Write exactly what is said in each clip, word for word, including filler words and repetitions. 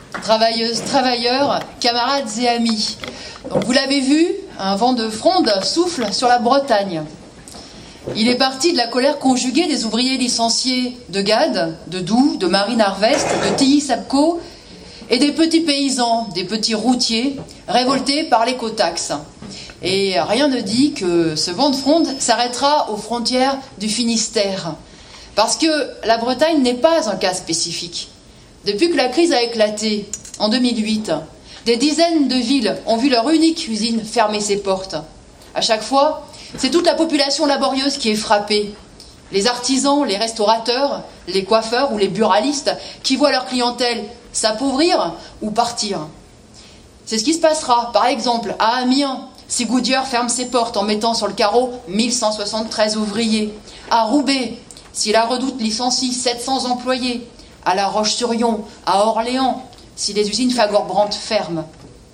travailleuses, travailleurs, camarades et amis. Donc vous l'avez vu, un vent de fronde souffle sur la Bretagne. Il est parti de la colère conjuguée des ouvriers licenciés de Gade, de Doubs, de Marine Harvest, de Tilly-Sapco et des petits paysans, des petits routiers révoltés par l'écotaxe. Et rien ne dit que ce vent de fronde s'arrêtera aux frontières du Finistère. Parce que la Bretagne n'est pas un cas spécifique. Depuis que la crise a éclaté, en deux mille huit, des dizaines de villes ont vu leur unique usine fermer ses portes. À chaque fois, c'est toute la population laborieuse qui est frappée. Les artisans, les restaurateurs, les coiffeurs ou les buralistes qui voient leur clientèle s'appauvrir ou partir. C'est ce qui se passera, par exemple, à Amiens, si Goodyear ferme ses portes en mettant sur le carreau mille cent soixante-treize ouvriers. À Roubaix, si la Redoute licencie sept cents employés. À La Roche-sur-Yon, à Orléans, si les usines Fagor-Brandt ferment.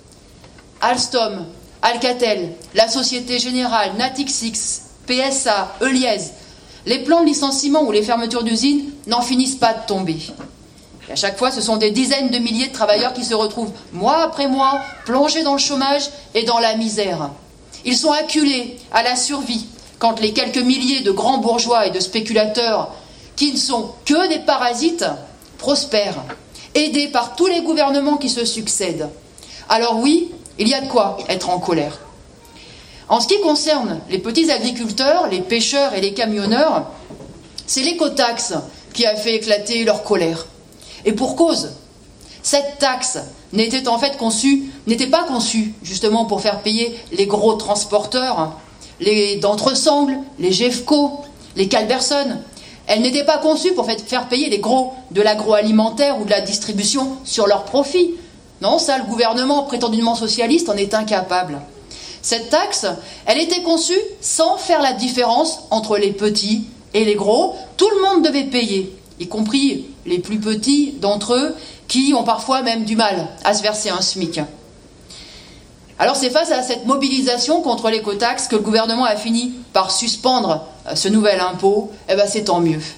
Alstom, Alcatel, la Société Générale, Natixis, P S A, Eliez, les plans de licenciement ou les fermetures d'usines n'en finissent pas de tomber. Et à chaque fois, ce sont des dizaines de milliers de travailleurs qui se retrouvent, mois après mois, plongés dans le chômage et dans la misère. Ils sont acculés à la survie quand les quelques milliers de grands bourgeois et de spéculateurs, qui ne sont que des parasites, prospèrent, aidés par tous les gouvernements qui se succèdent. Alors oui, il y a de quoi être en colère. En ce qui concerne les petits agriculteurs, les pêcheurs et les camionneurs, c'est l'écotaxe qui a fait éclater leur colère. Et pour cause, cette taxe n'était en fait conçue, n'était pas conçue justement pour faire payer les gros transporteurs, les d'Entresangles, les Gefco, les Calberson. Elle n'était pas conçue pour faire payer les gros de l'agroalimentaire ou de la distribution sur leurs profits. Non, ça, le gouvernement prétendument socialiste en est incapable. Cette taxe, elle était conçue sans faire la différence entre les petits et les gros. Tout le monde devait payer, y compris les plus petits d'entre eux, qui ont parfois même du mal à se verser un SMIC. Alors c'est face à cette mobilisation contre l'écotaxe que le gouvernement a fini par suspendre ce nouvel impôt. Eh bien c'est tant mieux.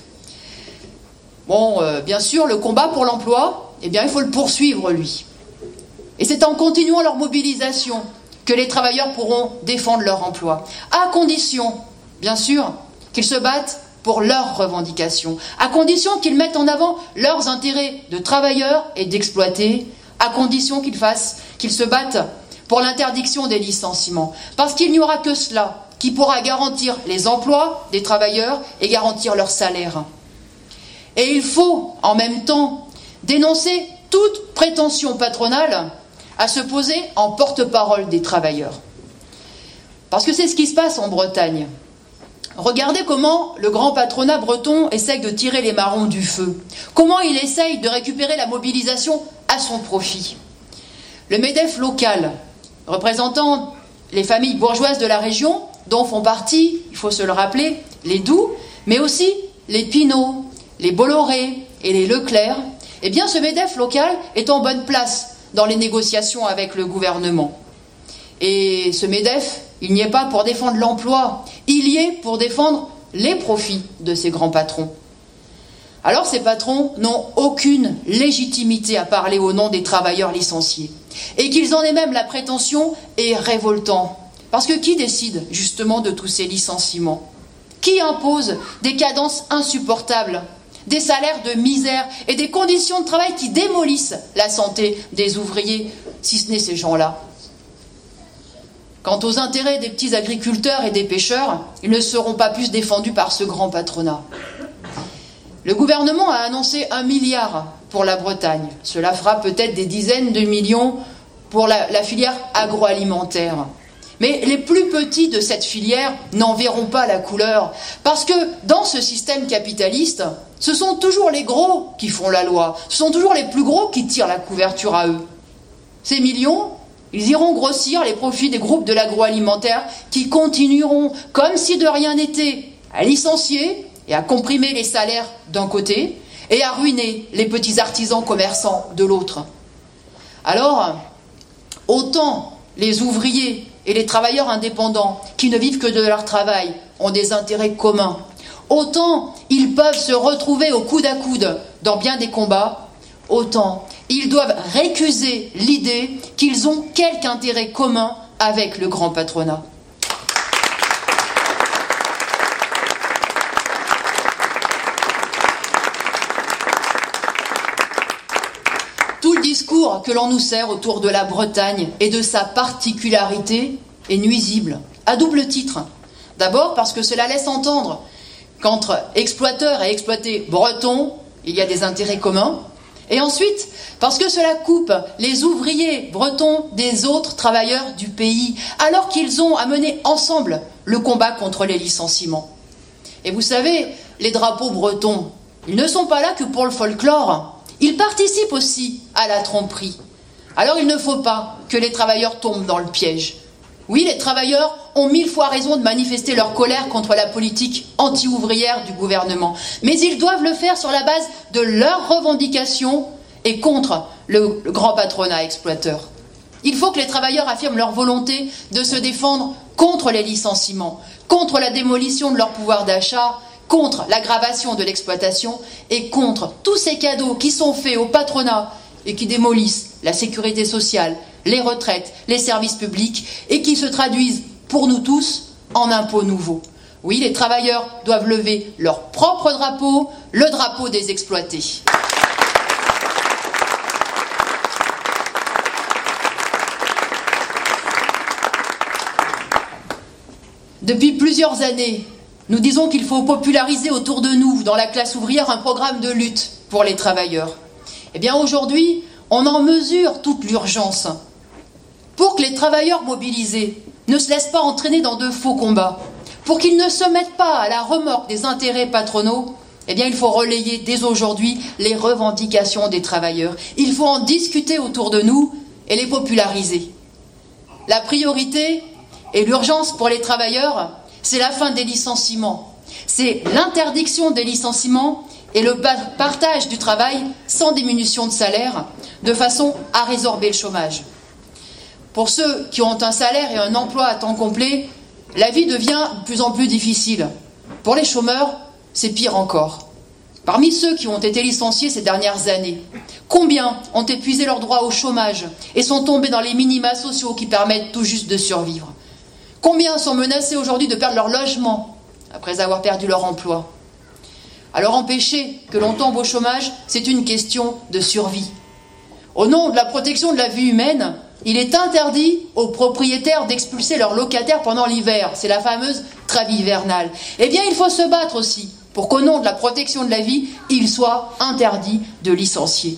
Bon, euh, bien sûr, le combat pour l'emploi, eh bien il faut le poursuivre, lui. Et c'est en continuant leur mobilisation que les travailleurs pourront défendre leur emploi. À condition, bien sûr, qu'ils se battent pour leurs revendications. À condition qu'ils mettent en avant leurs intérêts de travailleurs et d'exploités. À condition qu'ils fassent, qu'ils se battent pour l'interdiction des licenciements. Parce qu'il n'y aura que cela qui pourra garantir les emplois des travailleurs et garantir leur salaire. Et il faut, en même temps, dénoncer toute prétention patronale à se poser en porte-parole des travailleurs. Parce que c'est ce qui se passe en Bretagne. Regardez comment le grand patronat breton essaye de tirer les marrons du feu. Comment il essaye de récupérer la mobilisation à son profit. Le MEDEF local, représentant les familles bourgeoises de la région, dont font partie, il faut se le rappeler, les Doubs, mais aussi les Pinault, les Bolloré et les Leclerc, eh bien ce MEDEF local est en bonne place dans les négociations avec le gouvernement. Et ce MEDEF, il n'y est pas pour défendre l'emploi, il y est pour défendre les profits de ces grands patrons. Alors ces patrons n'ont aucune légitimité à parler au nom des travailleurs licenciés. Et qu'ils en aient même la prétention est révoltant. Parce que qui décide justement de tous ces licenciements? Qui impose des cadences insupportables, des salaires de misère et des conditions de travail qui démolissent la santé des ouvriers, si ce n'est ces gens-là? Quant aux intérêts des petits agriculteurs et des pêcheurs, ils ne seront pas plus défendus par ce grand patronat. Le gouvernement a annoncé un milliard pour la Bretagne. Cela fera peut-être des dizaines de millions pour la, la filière agroalimentaire. Mais les plus petits de cette filière n'en verront pas la couleur. Parce que dans ce système capitaliste, ce sont toujours les gros qui font la loi. Ce sont toujours les plus gros qui tirent la couverture à eux. Ces millions, ils iront grossir les profits des groupes de l'agroalimentaire qui continueront, comme si de rien n'était, à licencier et à comprimer les salaires d'un côté et à ruiner les petits artisans commerçants de l'autre. Alors, autant les ouvriers et les travailleurs indépendants qui ne vivent que de leur travail ont des intérêts communs, autant ils peuvent se retrouver au coude à coude dans bien des combats, autant Ils doivent récuser l'idée qu'ils ont quelque intérêt commun avec le grand patronat. Tout le discours que l'on nous sert autour de la Bretagne et de sa particularité est nuisible, à double titre. D'abord parce que cela laisse entendre qu'entre exploiteurs et exploités bretons, il y a des intérêts communs. Et ensuite, parce que cela coupe les ouvriers bretons des autres travailleurs du pays, alors qu'ils ont à mener ensemble le combat contre les licenciements. Et vous savez, les drapeaux bretons, ils ne sont pas là que pour le folklore. Ils participent aussi à la tromperie. Alors il ne faut pas que les travailleurs tombent dans le piège. Oui, les travailleurs ont mille fois raison de manifester leur colère contre la politique anti-ouvrière du gouvernement. Mais ils doivent le faire sur la base de leurs revendications et contre le, le grand patronat exploiteur. Il faut que les travailleurs affirment leur volonté de se défendre contre les licenciements, contre la démolition de leur pouvoir d'achat, contre l'aggravation de l'exploitation et contre tous ces cadeaux qui sont faits au patronat et qui démolissent la sécurité sociale, les retraites, les services publics et qui se traduisent pour nous tous en impôts nouveaux. Oui, les travailleurs doivent lever leur propre drapeau, le drapeau des exploités. Depuis plusieurs années, nous disons qu'il faut populariser autour de nous, dans la classe ouvrière, un programme de lutte pour les travailleurs. Eh bien aujourd'hui, on en mesure toute l'urgence. Pour que les travailleurs mobilisés ne se laissent pas entraîner dans de faux combats, pour qu'ils ne se mettent pas à la remorque des intérêts patronaux, eh bien il faut relayer dès aujourd'hui les revendications des travailleurs. Il faut en discuter autour de nous et les populariser. La priorité et l'urgence pour les travailleurs, c'est la fin des licenciements. C'est l'interdiction des licenciements et le partage du travail sans diminution de salaire, de façon à résorber le chômage. Pour ceux qui ont un salaire et un emploi à temps complet, la vie devient de plus en plus difficile. Pour les chômeurs, c'est pire encore. Parmi ceux qui ont été licenciés ces dernières années, combien ont épuisé leur droit au chômage et sont tombés dans les minima sociaux qui permettent tout juste de survivre? Combien sont menacés aujourd'hui de perdre leur logement après avoir perdu leur emploi? Alors empêcher que l'on tombe au chômage, c'est une question de survie. Au nom de la protection de la vie humaine, il est interdit aux propriétaires d'expulser leurs locataires pendant l'hiver. C'est la fameuse trêve hivernale. Eh bien, il faut se battre aussi pour qu'au nom de la protection de la vie, il soit interdit de licencier.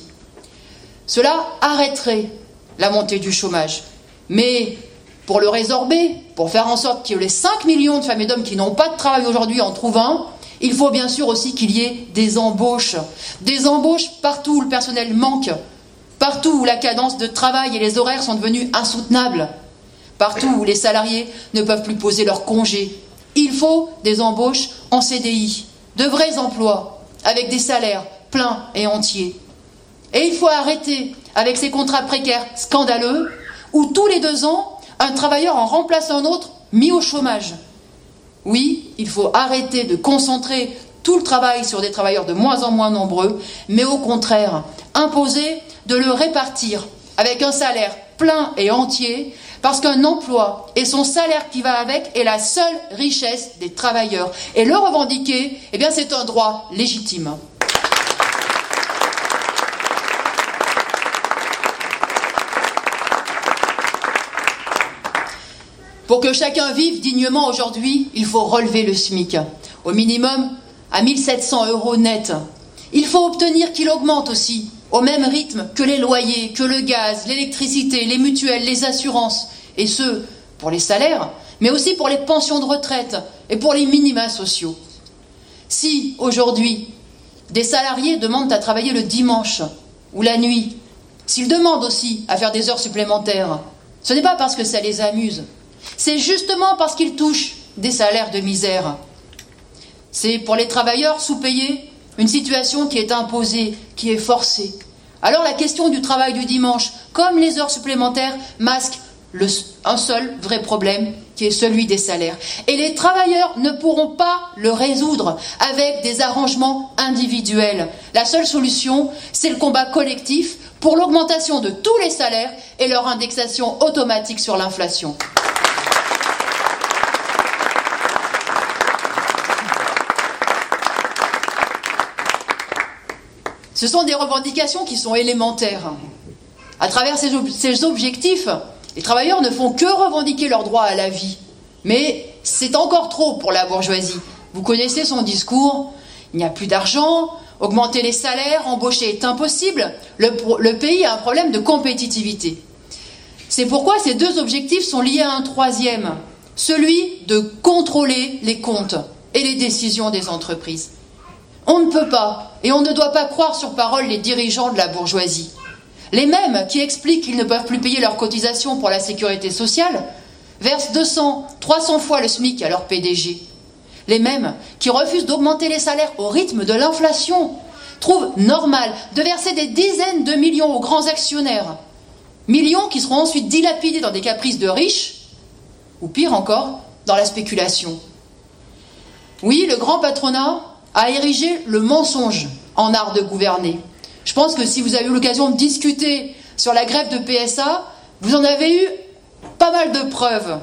Cela arrêterait la montée du chômage. Mais pour le résorber, pour faire en sorte que les cinq millions de femmes et d'hommes qui n'ont pas de travail aujourd'hui en trouvent un, il faut bien sûr aussi qu'il y ait des embauches. Des embauches partout où le personnel manque, partout où la cadence de travail et les horaires sont devenus insoutenables, partout où les salariés ne peuvent plus poser leurs congés. Il faut des embauches en C D I, de vrais emplois, avec des salaires pleins et entiers. Et il faut arrêter avec ces contrats précaires scandaleux, où tous les deux ans, un travailleur en remplace un autre mis au chômage. Oui, il faut arrêter de concentrer tout le travail sur des travailleurs de moins en moins nombreux, mais au contraire, imposer de le répartir avec un salaire plein et entier, parce qu'un emploi et son salaire qui va avec est la seule richesse des travailleurs. Et le revendiquer, eh bien, c'est un droit légitime. Pour que chacun vive dignement aujourd'hui, il faut relever le SMIC, au minimum à mille sept cents euros net. Il faut obtenir qu'il augmente aussi, au même rythme que les loyers, que le gaz, l'électricité, les mutuelles, les assurances, et ce, pour les salaires, mais aussi pour les pensions de retraite et pour les minima sociaux. Si, aujourd'hui, des salariés demandent à travailler le dimanche ou la nuit, s'ils demandent aussi à faire des heures supplémentaires, ce n'est pas parce que ça les amuse, c'est justement parce qu'ils touchent des salaires de misère. C'est pour les travailleurs sous-payés une situation qui est imposée, qui est forcée. Alors la question du travail du dimanche, comme les heures supplémentaires, masque le, un seul vrai problème, qui est celui des salaires. Et les travailleurs ne pourront pas le résoudre avec des arrangements individuels. La seule solution, c'est le combat collectif pour l'augmentation de tous les salaires et leur indexation automatique sur l'inflation. Ce sont des revendications qui sont élémentaires. À travers ces, ob- ces objectifs, les travailleurs ne font que revendiquer leur droit à la vie. Mais c'est encore trop pour la bourgeoisie. Vous connaissez son discours, il n'y a plus d'argent, augmenter les salaires, embaucher est impossible, le, le pays a un problème de compétitivité. C'est pourquoi ces deux objectifs sont liés à un troisième, celui de contrôler les comptes et les décisions des entreprises. On ne peut pas et on ne doit pas croire sur parole les dirigeants de la bourgeoisie. Les mêmes qui expliquent qu'ils ne peuvent plus payer leurs cotisations pour la sécurité sociale versent deux cents, trois cents fois le SMIC à leur P D G. Les mêmes qui refusent d'augmenter les salaires au rythme de l'inflation trouvent normal de verser des dizaines de millions aux grands actionnaires. Millions qui seront ensuite dilapidés dans des caprices de riches, ou pire encore, dans la spéculation. Oui, le grand patronat a érigé le mensonge en art de gouverner. Je pense que si vous avez eu l'occasion de discuter sur la grève de P S A, vous en avez eu pas mal de preuves.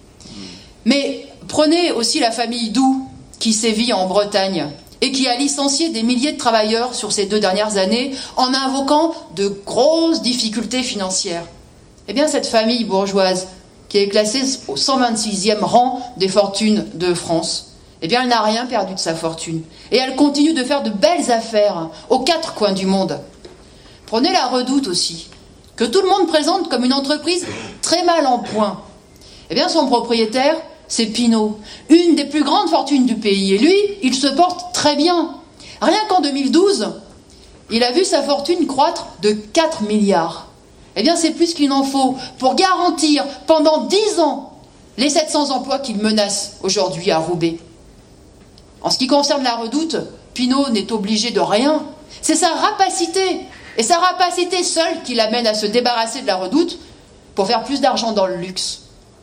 Mais prenez aussi la famille Doux qui sévit en Bretagne et qui a licencié des milliers de travailleurs sur ces deux dernières années en invoquant de grosses difficultés financières. Eh bien, cette famille bourgeoise qui est classée au cent vingt-sixième rang des fortunes de France, eh bien, elle n'a rien perdu de sa fortune. Et elle continue de faire de belles affaires aux quatre coins du monde. Prenez la Redoute aussi, que tout le monde présente comme une entreprise très mal en point. Eh bien, son propriétaire, c'est Pinault, une des plus grandes fortunes du pays. Et lui, il se porte très bien. Rien qu'en deux mille douze, il a vu sa fortune croître de quatre milliards. Eh bien, c'est plus qu'il n'en faut pour garantir pendant dix ans les sept cents emplois qu'il menace aujourd'hui à Roubaix. En ce qui concerne la Redoute, Pinault n'est obligé de rien. C'est sa rapacité, et sa rapacité seule qui l'amène à se débarrasser de la Redoute pour faire plus d'argent dans le luxe.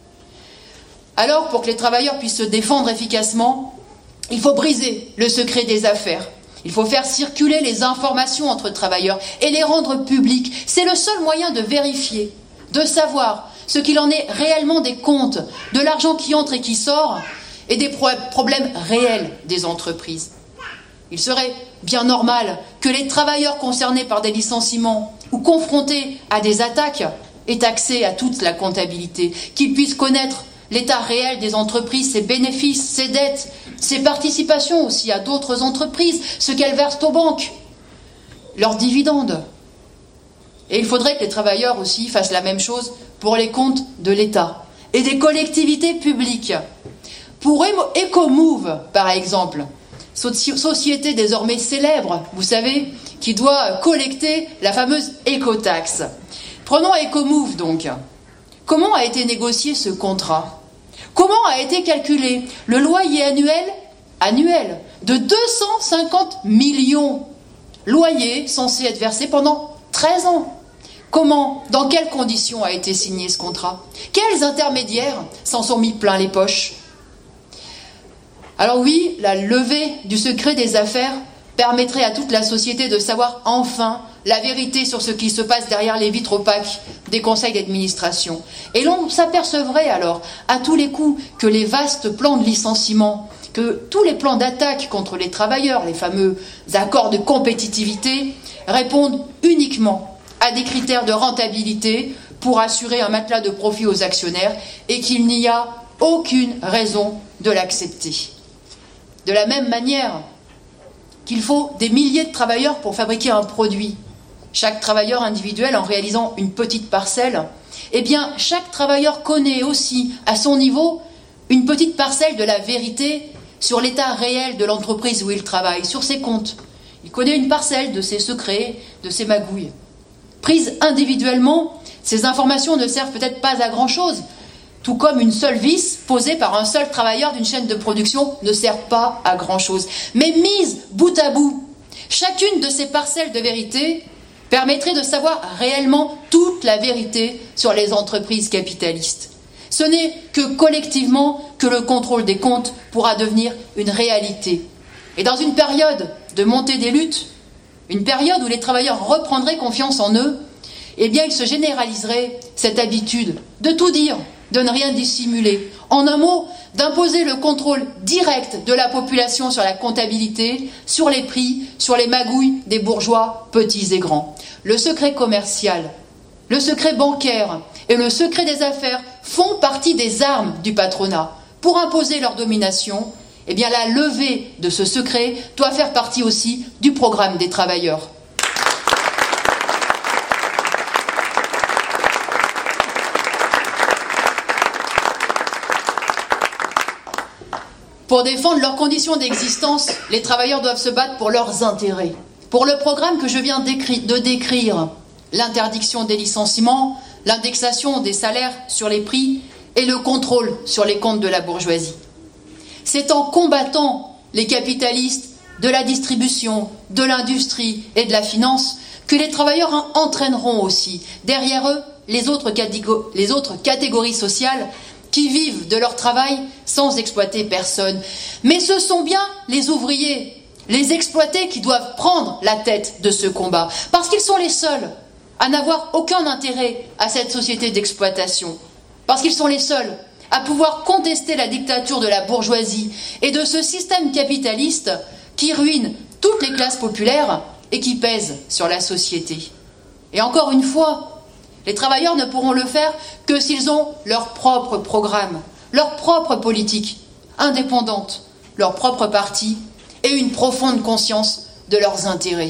Alors, pour que les travailleurs puissent se défendre efficacement, il faut briser le secret des affaires. Il faut faire circuler les informations entre travailleurs et les rendre publiques. C'est le seul moyen de vérifier, de savoir ce qu'il en est réellement des comptes, de l'argent qui entre et qui sort, et des pro- problèmes réels des entreprises. Il serait bien normal que les travailleurs concernés par des licenciements ou confrontés à des attaques aient accès à toute la comptabilité, qu'ils puissent connaître l'état réel des entreprises, ses bénéfices, ses dettes, ses participations aussi à d'autres entreprises, ce qu'elles versent aux banques, leurs dividendes. Et il faudrait que les travailleurs aussi fassent la même chose pour les comptes de l'État et des collectivités publiques. Pour Ecomove, par exemple, société désormais célèbre, vous savez, qui doit collecter la fameuse écotaxe. Prenons Ecomove donc. Comment a été négocié ce contrat ? Comment a été calculé le loyer annuel, annuel de deux cent cinquante millions ? Loyer censé être versé pendant treize ans. Comment, dans quelles conditions a été signé ce contrat ? Quels intermédiaires s'en sont mis plein les poches ? Alors oui, la levée du secret des affaires permettrait à toute la société de savoir enfin la vérité sur ce qui se passe derrière les vitres opaques des conseils d'administration. Et l'on s'apercevrait alors, à tous les coups, que les vastes plans de licenciement, que tous les plans d'attaque contre les travailleurs, les fameux accords de compétitivité, répondent uniquement à des critères de rentabilité pour assurer un matelas de profit aux actionnaires et qu'il n'y a aucune raison de l'accepter. De la même manière qu'il faut des milliers de travailleurs pour fabriquer un produit, chaque travailleur individuel en réalisant une petite parcelle, eh bien chaque travailleur connaît aussi à son niveau une petite parcelle de la vérité sur l'état réel de l'entreprise où il travaille, sur ses comptes. Il connaît une parcelle de ses secrets, de ses magouilles. Prises individuellement, ces informations ne servent peut-être pas à grand-chose, tout comme une seule vis posée par un seul travailleur d'une chaîne de production ne sert pas à grand-chose. Mais mise bout à bout, chacune de ces parcelles de vérité permettrait de savoir réellement toute la vérité sur les entreprises capitalistes. Ce n'est que collectivement que le contrôle des comptes pourra devenir une réalité. Et dans une période de montée des luttes, une période où les travailleurs reprendraient confiance en eux, eh bien il se généraliserait cette habitude de tout dire, de ne rien dissimuler. En un mot, d'imposer le contrôle direct de la population sur la comptabilité, sur les prix, sur les magouilles des bourgeois petits et grands. Le secret commercial, le secret bancaire et le secret des affaires font partie des armes du patronat. Pour imposer leur domination, eh bien la levée de ce secret doit faire partie aussi du programme des travailleurs. Pour défendre leurs conditions d'existence, les travailleurs doivent se battre pour leurs intérêts. Pour le programme que je viens de décrire, l'interdiction des licenciements, l'indexation des salaires sur les prix et le contrôle sur les comptes de la bourgeoisie. C'est en combattant les capitalistes de la distribution, de l'industrie et de la finance que les travailleurs entraîneront aussi derrière eux les autres, catégor- les autres catégories sociales qui vivent de leur travail sans exploiter personne. Mais ce sont bien les ouvriers, les exploités qui doivent prendre la tête de ce combat, parce qu'ils sont les seuls à n'avoir aucun intérêt à cette société d'exploitation, parce qu'ils sont les seuls à pouvoir contester la dictature de la bourgeoisie et de ce système capitaliste qui ruine toutes les classes populaires et qui pèse sur la société. Et encore une fois, les travailleurs ne pourront le faire que s'ils ont leur propre programme, leur propre politique indépendante, leur propre parti et une profonde conscience de leurs intérêts.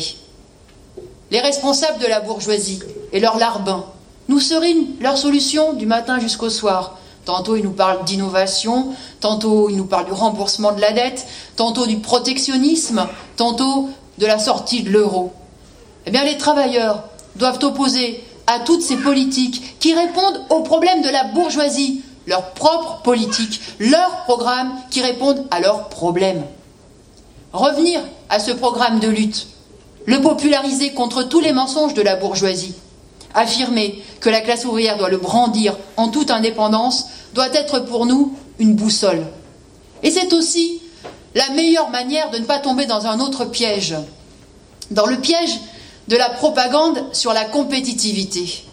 Les responsables de la bourgeoisie et leurs larbins nous serinent leur solution du matin jusqu'au soir. Tantôt ils nous parlent d'innovation, tantôt ils nous parlent du remboursement de la dette, tantôt du protectionnisme, tantôt de la sortie de l'euro. Eh bien les travailleurs doivent opposer à toutes ces politiques qui répondent aux problèmes de la bourgeoisie, leur propre politique, leurs programmes qui répondent à leurs problèmes. Revenir à ce programme de lutte, le populariser contre tous les mensonges de la bourgeoisie, affirmer que la classe ouvrière doit le brandir en toute indépendance, doit être pour nous une boussole. Et c'est aussi la meilleure manière de ne pas tomber dans un autre piège, dans le piège de la propagande sur la compétitivité.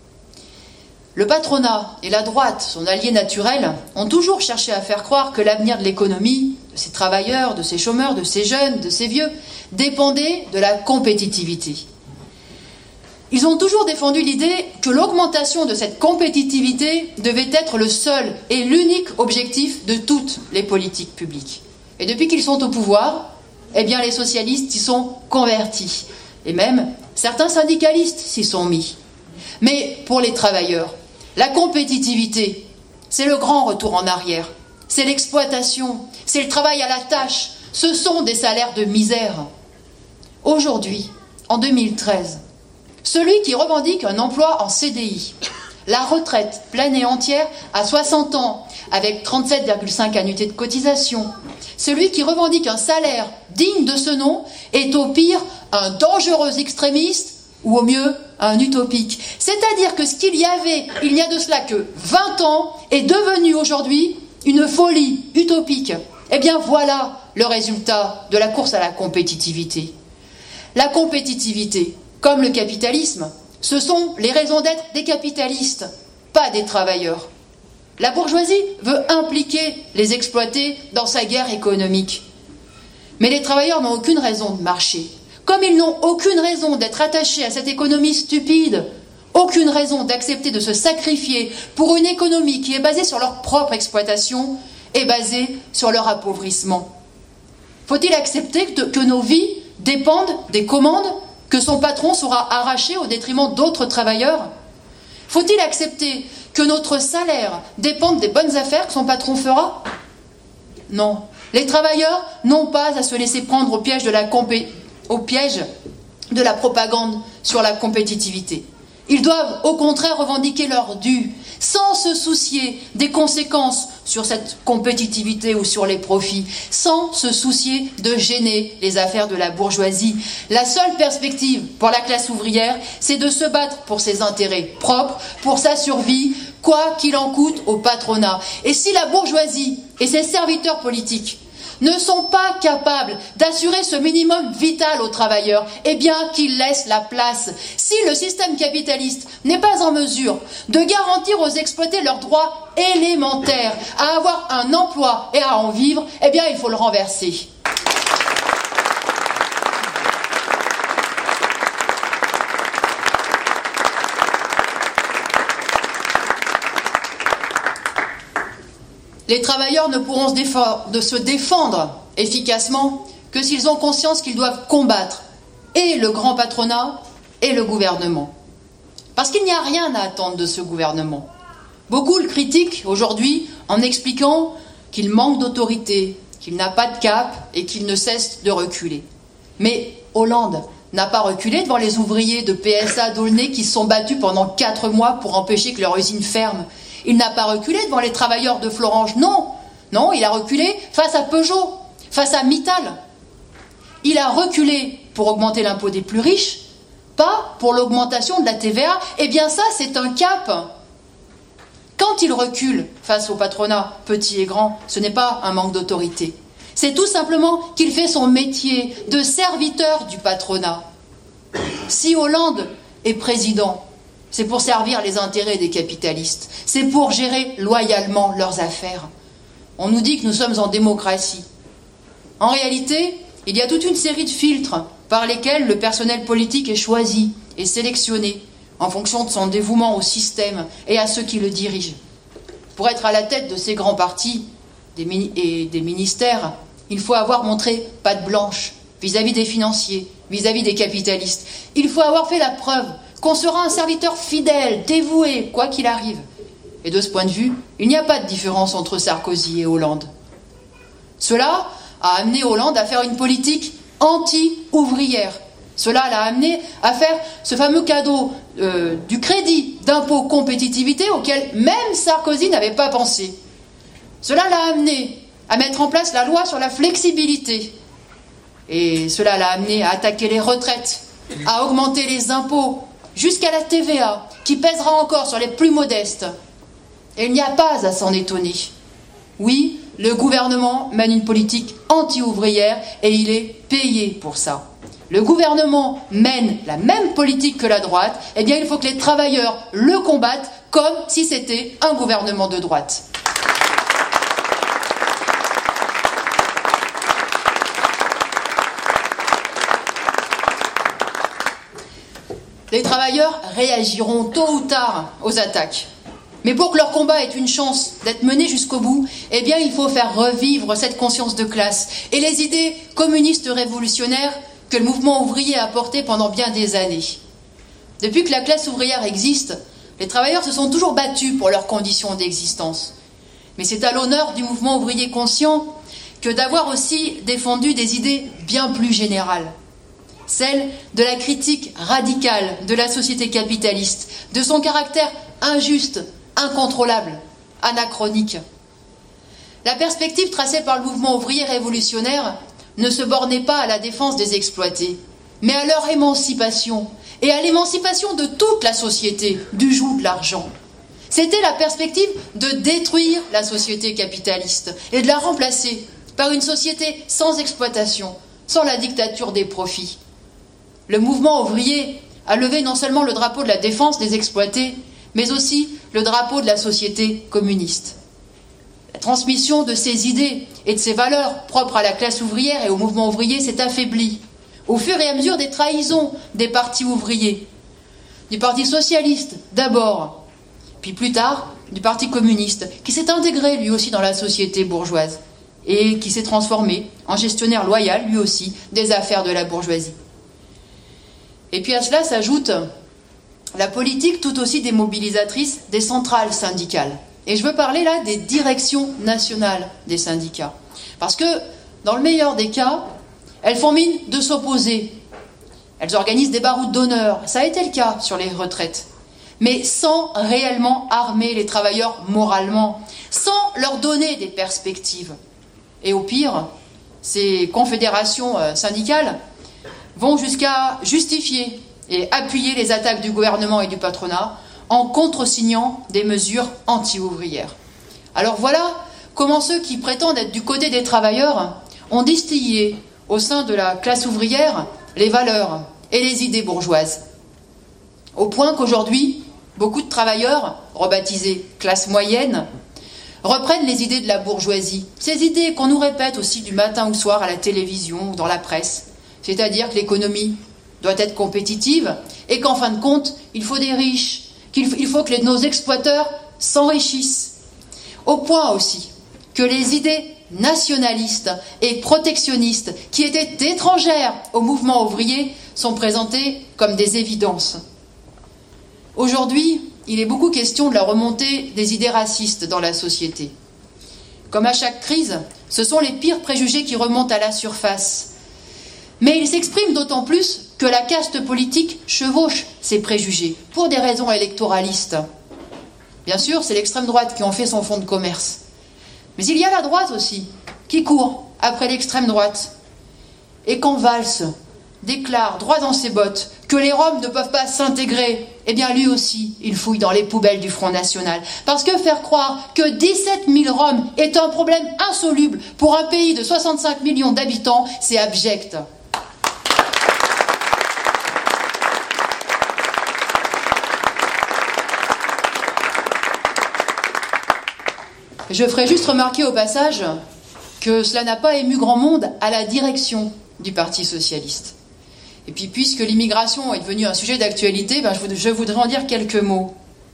Le patronat et la droite, son allié naturel, ont toujours cherché à faire croire que l'avenir de l'économie, de ces travailleurs, de ces chômeurs, de ces jeunes, de ces vieux, dépendait de la compétitivité. Ils ont toujours défendu l'idée que l'augmentation de cette compétitivité devait être le seul et l'unique objectif de toutes les politiques publiques. Et depuis qu'ils sont au pouvoir, eh bien les socialistes y sont convertis. Et même certains syndicalistes s'y sont mis. Mais pour les travailleurs, la compétitivité, c'est le grand retour en arrière. C'est l'exploitation, c'est le travail à la tâche, ce sont des salaires de misère. Aujourd'hui, en deux mille treize, celui qui revendique un emploi en C D I, la retraite pleine et entière à soixante ans, avec trente-sept virgule cinq annuités de cotisation, celui qui revendique un salaire digne de ce nom est au pire un dangereux extrémiste ou au mieux un utopique. C'est-à-dire que ce qu'il y avait il n'y a de cela que vingt ans est devenu aujourd'hui une folie utopique. Eh bien voilà le résultat de la course à la compétitivité. La compétitivité, comme le capitalisme, ce sont les raisons d'être des capitalistes, pas des travailleurs. La bourgeoisie veut impliquer les exploités dans sa guerre économique. Mais les travailleurs n'ont aucune raison de marcher. Comme ils n'ont aucune raison d'être attachés à cette économie stupide, aucune raison d'accepter de se sacrifier pour une économie qui est basée sur leur propre exploitation et basée sur leur appauvrissement. Faut-il accepter que nos vies dépendent des commandes que son patron saura arracher au détriment d'autres travailleurs? Faut-il accepter que notre salaire dépende des bonnes affaires que son patron fera? Non. Les travailleurs n'ont pas à se laisser prendre au piège de la, compé... au piège de la propagande sur la compétitivité. Ils doivent au contraire revendiquer leur dû, sans se soucier des conséquences sur cette compétitivité ou sur les profits, sans se soucier de gêner les affaires de la bourgeoisie. La seule perspective pour la classe ouvrière, c'est de se battre pour ses intérêts propres, pour sa survie, quoi qu'il en coûte au patronat. Et si la bourgeoisie et ses serviteurs politiques ne sont pas capables d'assurer ce minimum vital aux travailleurs, eh bien qu'ils laissent la place. Si le système capitaliste n'est pas en mesure de garantir aux exploités leurs droits élémentaires à avoir un emploi et à en vivre, eh bien il faut le renverser. Les travailleurs ne pourront se défendre, de se défendre efficacement que s'ils ont conscience qu'ils doivent combattre et le grand patronat et le gouvernement. Parce qu'il n'y a rien à attendre de ce gouvernement. Beaucoup le critiquent aujourd'hui en expliquant qu'il manque d'autorité, qu'il n'a pas de cap et qu'il ne cesse de reculer. Mais Hollande n'a pas reculé devant les ouvriers de P S A d'Aulnay qui se sont battus pendant quatre mois pour empêcher que leur usine ferme. Il n'a pas reculé devant les travailleurs de Florange, non. Non, il a reculé face à Peugeot, face à Mittal. Il a reculé pour augmenter l'impôt des plus riches, pas pour l'augmentation de la T V A. Eh bien ça, c'est un cap. Quand il recule face au patronat, petit et grand, ce n'est pas un manque d'autorité. C'est tout simplement qu'il fait son métier de serviteur du patronat. Si Hollande est président, c'est pour servir les intérêts des capitalistes. C'est pour gérer loyalement leurs affaires. On nous dit que nous sommes en démocratie. En réalité, il y a toute une série de filtres par lesquels le personnel politique est choisi et sélectionné en fonction de son dévouement au système et à ceux qui le dirigent. Pour être à la tête de ces grands partis et des ministères, il faut avoir montré patte blanche vis-à-vis des financiers, vis-à-vis des capitalistes. Il faut avoir fait la preuve qu'on sera un serviteur fidèle, dévoué, quoi qu'il arrive. Et de ce point de vue, il n'y a pas de différence entre Sarkozy et Hollande. Cela a amené Hollande à faire une politique anti-ouvrière. Cela l'a amené à faire ce fameux cadeau euh, du crédit d'impôt compétitivité auquel même Sarkozy n'avait pas pensé. Cela l'a amené à mettre en place la loi sur la flexibilité. Et cela l'a amené à attaquer les retraites, à augmenter les impôts, jusqu'à la T V A, qui pèsera encore sur les plus modestes. Et il n'y a pas à s'en étonner. Oui, le gouvernement mène une politique anti-ouvrière et il est payé pour ça. Le gouvernement mène la même politique que la droite, eh bien il faut que les travailleurs le combattent comme si c'était un gouvernement de droite. Les travailleurs réagiront tôt ou tard aux attaques. Mais pour que leur combat ait une chance d'être mené jusqu'au bout, eh bien, il faut faire revivre cette conscience de classe et les idées communistes révolutionnaires que le mouvement ouvrier a portées pendant bien des années. Depuis que la classe ouvrière existe, les travailleurs se sont toujours battus pour leurs conditions d'existence. Mais c'est à l'honneur du mouvement ouvrier conscient que d'avoir aussi défendu des idées bien plus générales. Celle de la critique radicale de la société capitaliste, de son caractère injuste, incontrôlable, anachronique. La perspective tracée par le mouvement ouvrier révolutionnaire ne se bornait pas à la défense des exploités, mais à leur émancipation et à l'émancipation de toute la société du joug de l'argent. C'était la perspective de détruire la société capitaliste et de la remplacer par une société sans exploitation, sans la dictature des profits. Le mouvement ouvrier a levé non seulement le drapeau de la défense des exploités, mais aussi le drapeau de la société communiste. La transmission de ces idées et de ces valeurs propres à la classe ouvrière et au mouvement ouvrier s'est affaiblie au fur et à mesure des trahisons des partis ouvriers, du Parti socialiste d'abord, puis plus tard du Parti communiste, qui s'est intégré lui aussi dans la société bourgeoise et qui s'est transformé en gestionnaire loyal lui aussi des affaires de la bourgeoisie. Et puis à cela s'ajoute la politique tout aussi démobilisatrice des centrales syndicales. Et je veux parler là des directions nationales des syndicats. Parce que, dans le meilleur des cas, elles font mine de s'opposer. Elles organisent des baroutes d'honneur. Ça a été le cas sur les retraites. Mais sans réellement armer les travailleurs moralement, sans leur donner des perspectives. Et au pire, ces confédérations syndicales vont jusqu'à justifier et appuyer les attaques du gouvernement et du patronat en contresignant des mesures anti-ouvrières. Alors voilà comment ceux qui prétendent être du côté des travailleurs ont distillé au sein de la classe ouvrière les valeurs et les idées bourgeoises. Au point qu'aujourd'hui, beaucoup de travailleurs, rebaptisés classe moyenne, reprennent les idées de la bourgeoisie. Ces idées qu'on nous répète aussi du matin au soir à la télévision ou dans la presse. C'est-à-dire que l'économie doit être compétitive et qu'en fin de compte, il faut des riches, qu'il faut que les, nos exploiteurs s'enrichissent. Au point aussi que les idées nationalistes et protectionnistes qui étaient étrangères au mouvement ouvrier sont présentées comme des évidences. Aujourd'hui, il est beaucoup question de la remontée des idées racistes dans la société. Comme à chaque crise, ce sont les pires préjugés qui remontent à la surface. Mais ils s'expriment d'autant plus que la caste politique chevauche ces préjugés pour des raisons électoralistes. Bien sûr, c'est l'extrême droite qui en fait son fonds de commerce. Mais il y a la droite aussi, qui court après l'extrême droite. Et quand Valls déclare droit dans ses bottes que les Roms ne peuvent pas s'intégrer, eh bien lui aussi, il fouille dans les poubelles du Front National. Parce que faire croire que dix-sept mille Roms est un problème insoluble pour un pays de soixante-cinq millions d'habitants, c'est abject. Je ferai juste remarquer au passage que cela n'a pas ému grand monde à la direction du Parti socialiste. Et puis, puisque l'immigration est devenue un sujet d'actualité, ben je voudrais en dire quelques mots.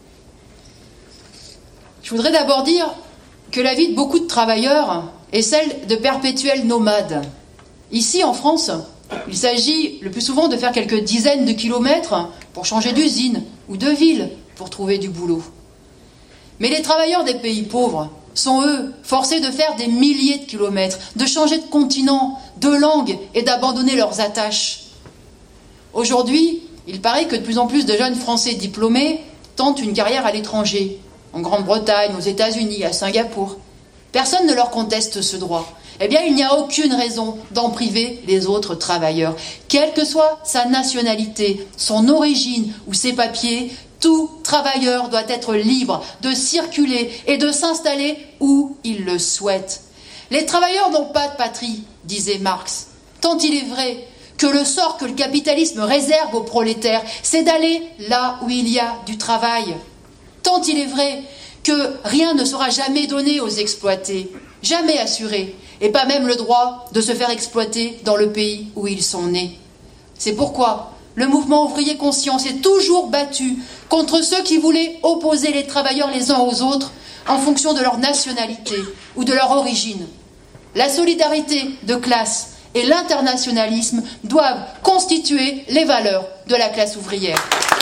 Je voudrais d'abord dire que la vie de beaucoup de travailleurs est celle de perpétuels nomades. Ici, en France, il s'agit le plus souvent de faire quelques dizaines de kilomètres pour changer d'usine ou de ville pour trouver du boulot. Mais les travailleurs des pays pauvres sont, eux, forcés de faire des milliers de kilomètres, de changer de continent, de langue et d'abandonner leurs attaches. Aujourd'hui, il paraît que de plus en plus de jeunes Français diplômés tentent une carrière à l'étranger, en Grande-Bretagne, aux États-Unis, à Singapour. Personne ne leur conteste ce droit. Eh bien, il n'y a aucune raison d'en priver les autres travailleurs. Quelle que soit sa nationalité, son origine ou ses papiers, tout travailleur doit être libre de circuler et de s'installer où il le souhaite. Les travailleurs n'ont pas de patrie, disait Marx, tant il est vrai que le sort que le capitalisme réserve aux prolétaires, c'est d'aller là où il y a du travail. Tant il est vrai que rien ne sera jamais donné aux exploités, jamais assuré, et pas même le droit de se faire exploiter dans le pays où ils sont nés. C'est pourquoi le mouvement ouvrier conscient s'est toujours battu contre ceux qui voulaient opposer les travailleurs les uns aux autres en fonction de leur nationalité ou de leur origine. La solidarité de classe et l'internationalisme doivent constituer les valeurs de la classe ouvrière.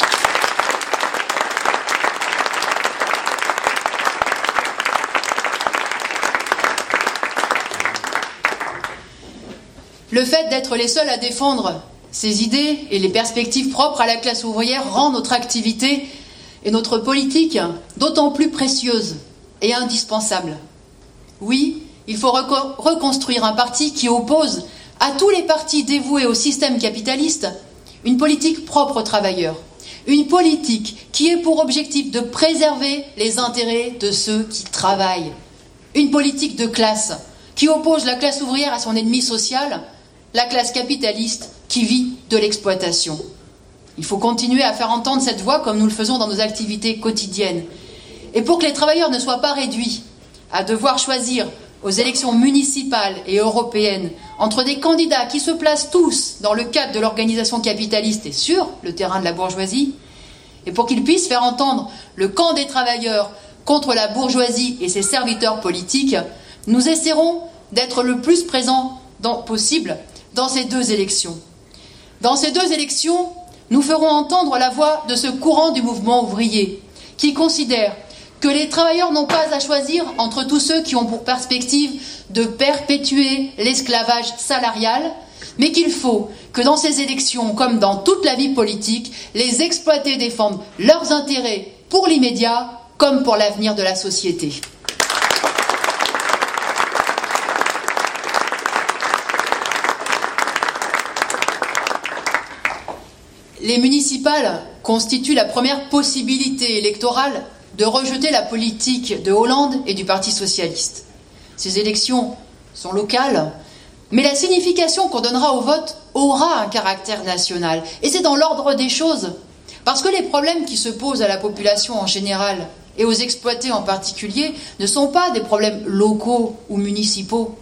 Le fait d'être les seuls à défendre ces idées et les perspectives propres à la classe ouvrière rend notre activité et notre politique d'autant plus précieuses et indispensables. Oui, il faut reco- reconstruire un parti qui oppose à tous les partis dévoués au système capitaliste une politique propre aux travailleurs, une politique qui ait pour objectif de préserver les intérêts de ceux qui travaillent, une politique de classe qui oppose la classe ouvrière à son ennemi social, la classe capitaliste qui vit de l'exploitation. Il faut continuer à faire entendre cette voix comme nous le faisons dans nos activités quotidiennes. Et pour que les travailleurs ne soient pas réduits à devoir choisir aux élections municipales et européennes entre des candidats qui se placent tous dans le cadre de l'organisation capitaliste et sur le terrain de la bourgeoisie, et pour qu'ils puissent faire entendre le camp des travailleurs contre la bourgeoisie et ses serviteurs politiques, nous essaierons d'être le plus présents dans, possible dans ces deux élections. Dans ces deux élections, nous ferons entendre la voix de ce courant du mouvement ouvrier qui considère que les travailleurs n'ont pas à choisir entre tous ceux qui ont pour perspective de perpétuer l'esclavage salarial, mais qu'il faut que dans ces élections, comme dans toute la vie politique, les exploités défendent leurs intérêts pour l'immédiat comme pour l'avenir de la société. Les municipales constituent la première possibilité électorale de rejeter la politique de Hollande et du Parti socialiste. Ces élections sont locales, Mais la signification qu'on donnera au vote aura un caractère national. Et c'est dans l'ordre des choses. Parce que les problèmes qui se posent à la population en général et aux exploités en particulier ne sont pas des problèmes locaux ou municipaux.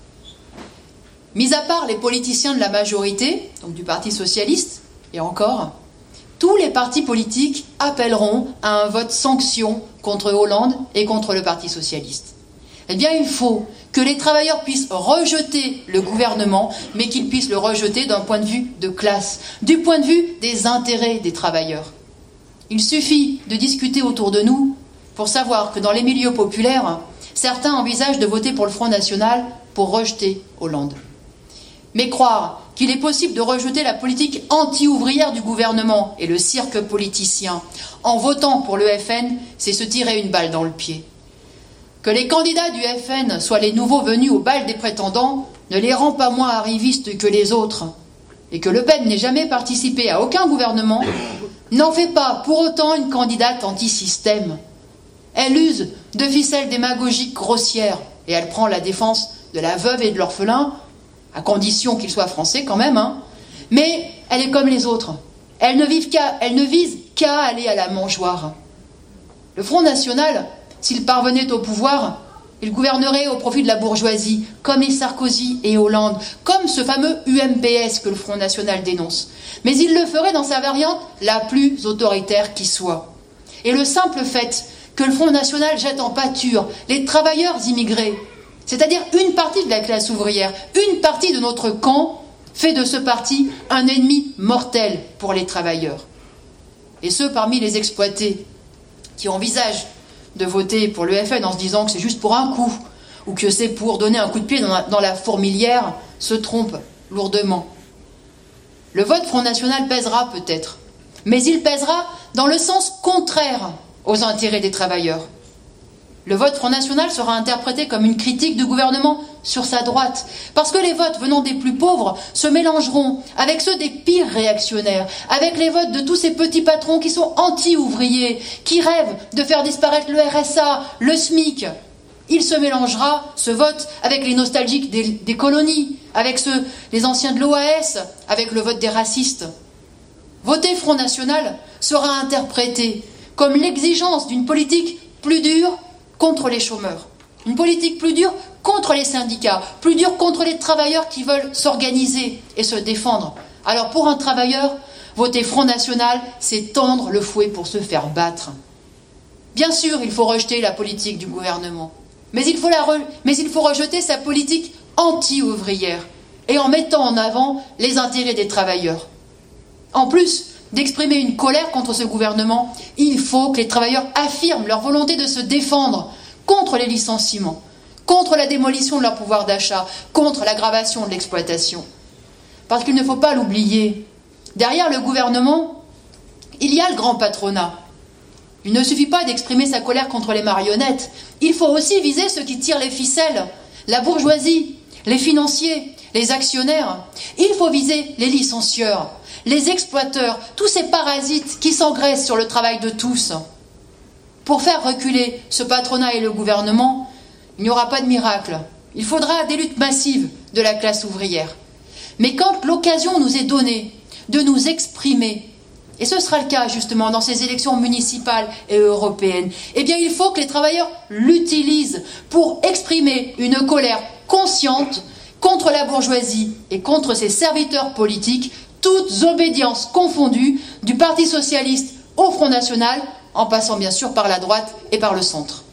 Mis à part les politiciens de la majorité, donc du Parti socialiste, et encore, tous les partis politiques appelleront à un vote sanction contre Hollande et contre le Parti socialiste. Eh bien, il faut que les travailleurs puissent rejeter le gouvernement, mais qu'ils puissent le rejeter d'un point de vue de classe, du point de vue des intérêts des travailleurs. Il suffit de discuter autour de nous pour savoir que dans les milieux populaires, certains envisagent de voter pour le Front National pour rejeter Hollande. Mais croire qu'il est possible de rejeter la politique anti-ouvrière du gouvernement et le cirque politicien en votant pour le F N, c'est se tirer une balle dans le pied. Que les candidats du F N soient les nouveaux venus au bal des prétendants ne les rend pas moins arrivistes que les autres. Et que Le Pen n'ait jamais participé à aucun gouvernement n'en fait pas pour autant une candidate anti-système. Elle use de ficelles démagogiques grossières et elle prend la défense de la veuve et de l'orphelin, à condition qu'ils soient français quand même, hein. Mais elle est comme les autres. Elle ne, vive qu'à, elle ne vise qu'à aller à la mangeoire. Le Front National, s'il parvenait au pouvoir, il gouvernerait au profit de la bourgeoisie, comme les Sarkozy et Hollande, comme ce fameux U M P S que le Front National dénonce. Mais il le ferait dans sa variante la plus autoritaire qui soit. Et le simple fait que le Front National jette en pâture les travailleurs immigrés, c'est-à-dire une partie de la classe ouvrière, une partie de notre camp, fait de ce parti un ennemi mortel pour les travailleurs. Et ceux parmi les exploités qui envisagent de voter pour le F N en se disant que c'est juste pour un coup, ou que c'est pour donner un coup de pied dans la, dans la fourmilière, se trompent lourdement. Le vote Front National pèsera peut-être, mais il pèsera dans le sens contraire aux intérêts des travailleurs. Le vote Front National sera interprété comme une critique du gouvernement sur sa droite, parce que les votes venant des plus pauvres se mélangeront avec ceux des pires réactionnaires, avec les votes de tous ces petits patrons qui sont anti-ouvriers, qui rêvent de faire disparaître le R S A, le SMIC. Il se mélangera, ce vote, avec les nostalgiques des, des colonies, avec ceux, les anciens de l'O A S, avec le vote des racistes. Voter Front National sera interprété comme l'exigence d'une politique plus dure contre les chômeurs, une politique plus dure contre les syndicats, plus dure contre les travailleurs qui veulent s'organiser et se défendre. Alors pour un travailleur, voter Front National, c'est tendre le fouet pour se faire battre. Bien sûr, il faut rejeter la politique du gouvernement, mais il faut, la re... mais il faut rejeter sa politique anti-ouvrière et en mettant en avant les intérêts des travailleurs. En plus d'exprimer une colère contre ce gouvernement, il faut que les travailleurs affirment leur volonté de se défendre contre les licenciements, contre la démolition de leur pouvoir d'achat, contre l'aggravation de l'exploitation. Parce qu'il ne faut pas l'oublier, derrière le gouvernement, il y a le grand patronat. Il ne suffit pas d'exprimer sa colère contre les marionnettes, il faut aussi viser ceux qui tirent les ficelles, la bourgeoisie, les financiers, les actionnaires. Il faut viser les licencieurs, les exploiteurs, tous ces parasites qui s'engraissent sur le travail de tous. Pour faire reculer ce patronat et le gouvernement, il n'y aura pas de miracle. Il faudra des luttes massives de la classe ouvrière. Mais quand l'occasion nous est donnée de nous exprimer, et ce sera le cas justement dans ces élections municipales et européennes, eh bien il faut que les travailleurs l'utilisent pour exprimer une colère consciente contre la bourgeoisie et contre ses serviteurs politiques, toutes obédiences confondues, du Parti socialiste au Front National, en passant bien sûr par la droite et par le centre.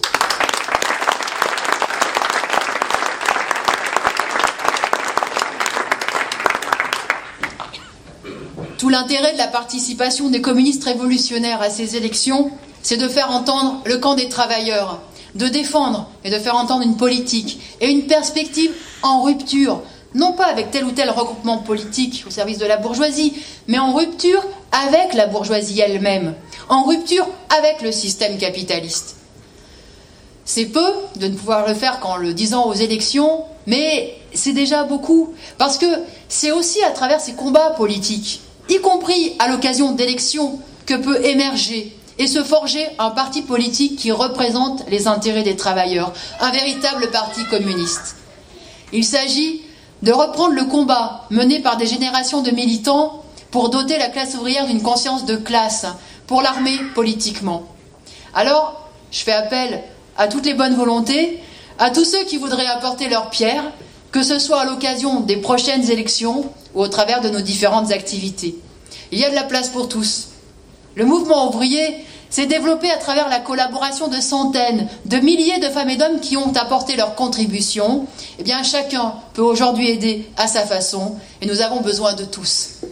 Tout l'intérêt de la participation des communistes révolutionnaires à ces élections, c'est de faire entendre le camp des travailleurs, de défendre et de faire entendre une politique et une perspective en rupture, non pas avec tel ou tel regroupement politique au service de la bourgeoisie, mais en rupture avec la bourgeoisie elle-même, en rupture avec le système capitaliste. C'est peu de ne pouvoir le faire qu'en le disant aux élections, mais c'est déjà beaucoup, parce que c'est aussi à travers ces combats politiques, y compris à l'occasion d'élections, que peut émerger et se forger un parti politique qui représente les intérêts des travailleurs, un véritable parti communiste. Il s'agit de reprendre le combat mené par des générations de militants pour doter la classe ouvrière d'une conscience de classe, pour l'armer politiquement. Alors, je fais appel à toutes les bonnes volontés, à tous ceux qui voudraient apporter leur pierre, que ce soit à l'occasion des prochaines élections ou au travers de nos différentes activités. Il y a de la place pour tous. Le mouvement ouvrier s'est développé à travers la collaboration de centaines, de milliers de femmes et d'hommes qui ont apporté leur contribution. Eh bien, chacun peut aujourd'hui aider à sa façon et nous avons besoin de tous.